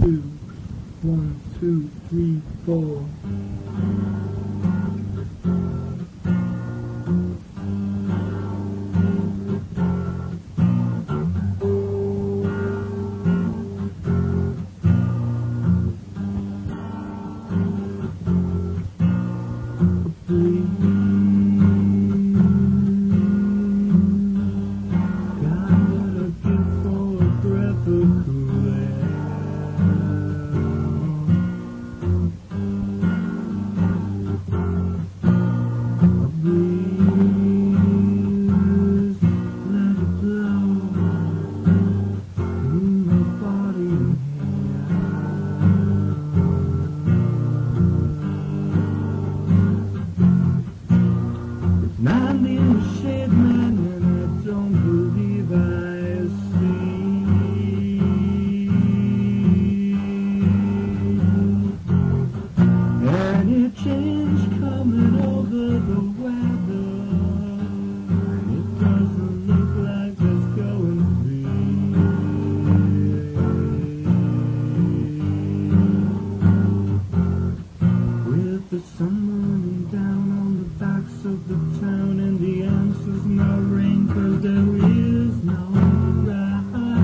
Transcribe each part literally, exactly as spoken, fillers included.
two, one, two, three, four. I'm in the shade, man, and I don't believe I see. Any change coming over the weather, and it doesn't look like it's going to be. With the sun running down on the backs of the town, and the answer's no rain, 'cause there is no ground.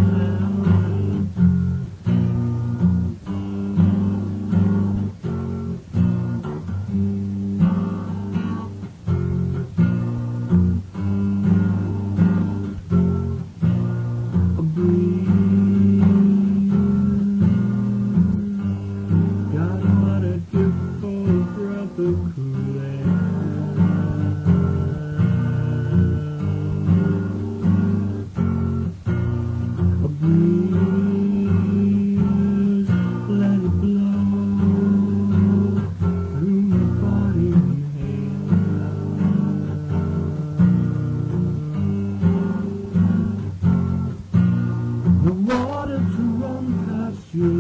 A breeze, got what I'd give for a breath of cool air. Breeze, let it blow through my body and hair. The water to run past your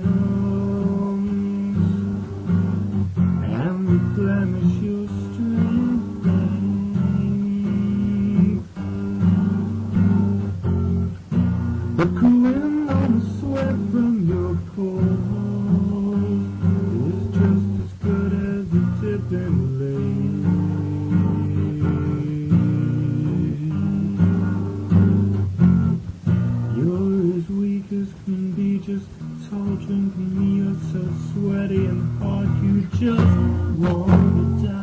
limbs and replenish your strength. The cooling on the sweat from your pores is just as good as a tip in the lake. You're as weak as can be, just a tall drink of me. You're so sweaty and hot, you just want to die.